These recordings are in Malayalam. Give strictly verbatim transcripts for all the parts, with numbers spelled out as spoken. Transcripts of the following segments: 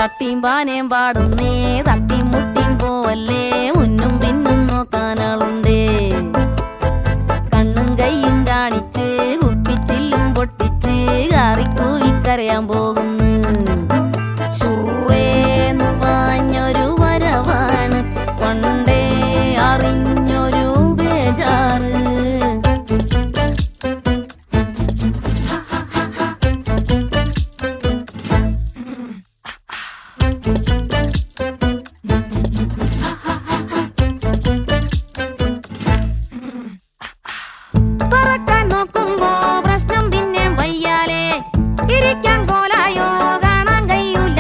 ചട്ടിയും പാനയും പാടുന്നേ തട്ടിയും മുട്ടിയും പോവല്ലേ മുന്നും പിന്നും നോക്കാനാളുണ്ടേ കണ്ണും കൈയും കാണിച്ച് കുപ്പിച്ചില്ലും പൊട്ടിച്ച് കാറിക്കൂവിക്കരയാൻ പോകുന്നു ശുറേന്നു പാഞ്ഞൊരു വരവാണ് പണ്ടേ അറിഞ്ഞൊരു ബേജാറ് പറക്കാൻ നോക്കുമ്പോ പ്രശ്നം പിന്നെ വയ്യാലേ ഇരിക്കാൻ കോലായോ കാണാൻ കഴിയൂല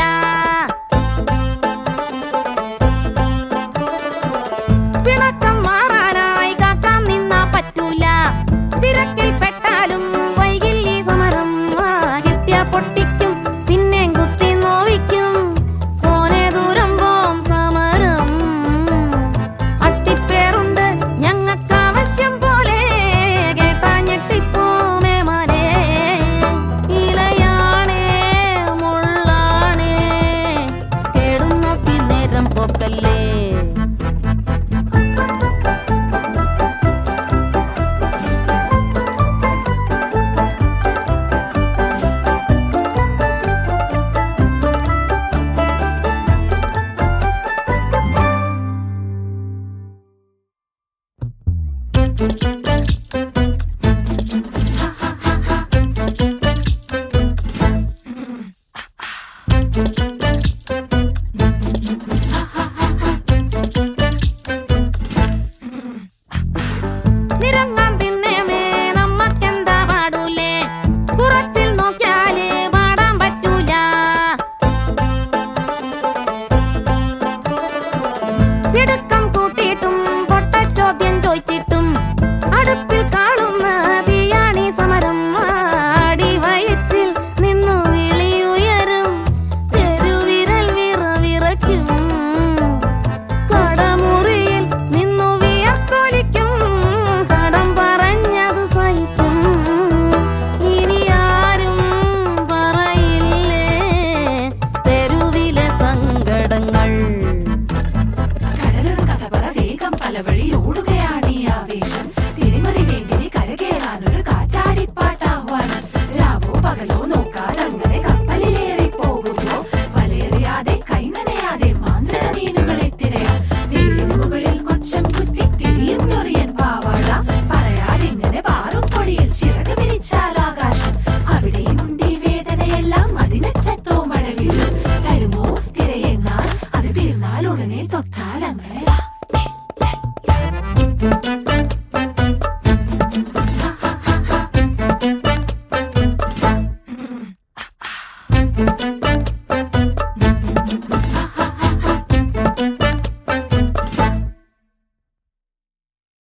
പിണക്കം മാറാനായി കാക്കാൻ നിന്നാ പറ്റൂല തിരക്കിൽ പെട്ടാലും വൈകിൽ ഈ സമരം കിട്ടിയ പൊട്ടിക്കും പിന്നെ കുത്തി നോവിക്കും പോനെ ദൂരം പോം സമരം അട്ടിപ്പേറുണ്ട് ഞങ്ങൾക്ക് ആവശ്യം പോലെ കേട്ടാ ഞെട്ടിപ്പോമേ മനെ ഇലയാണേ മുള്ളാണേ കേടുന്നോക്കി നേരം പോക്കല്ലേ നിരങ്ങാൻ തിന്നേമേ നമ്മക്കെന്താ പാടൂലേ കുറച്ചിൽ നോക്കിയാല് പാടാൻ പറ്റൂല തിടുക്കം കൂട്ടിയിട്ടും പൊട്ട ചോദ്യം ചോദിച്ചിട്ടും അടുപ്പിൽ കാണുന്ന തീയാണി സമരം ആടി വയറ്റിൽ നിന്നു വിളിയുയരും പെരുവിരൽ വിറ വിറയ്ക്കും കടമുറിയിൽ നിന്നു വിയർത്തൊലിക്കും കടം പറഞ്ഞതു സഹിക്കും ഇനി ആരും പറയില്ലേ തെരുവിലെ സങ്കടങ്ങൾ കടലൊരു കഥ പറ വേഗം പല വഴി ഓടുകയാണ് ഈ ആവേശം തിരിമറി വേണ്ടി കരകയറാനൊരു കാറ്റാടിപ്പാട്ടാഹ്വാനം രാവോ പകലോ നോക്കാതങ്ങനെ കപ്പലിലേറി പോകുമ്പോ വലയെറിയാതെ കൈനനയാതെ മാന്ത്രിക മീനുകളെ തിരയാം വെയിലിനു മുകളിൽ കൊച്ചം കുത്തി തിരിയും ഞൊറിയൻ പാവാട പറയാതിങ്ങനെ പാറും പൊടിയിൽ ചിറക് വിരിച്ചാൽ ആകാശം അവിടെയും ഉണ്ട് ഈ വേദനയെല്ലാം അതിനച്ചത്തോ മഴ വീഴും തരുമോ തിരയെണ്ണാൽ അത് തീർന്നാൽ ഉടനെ തൊട്ടാൽ അങ്ങനെ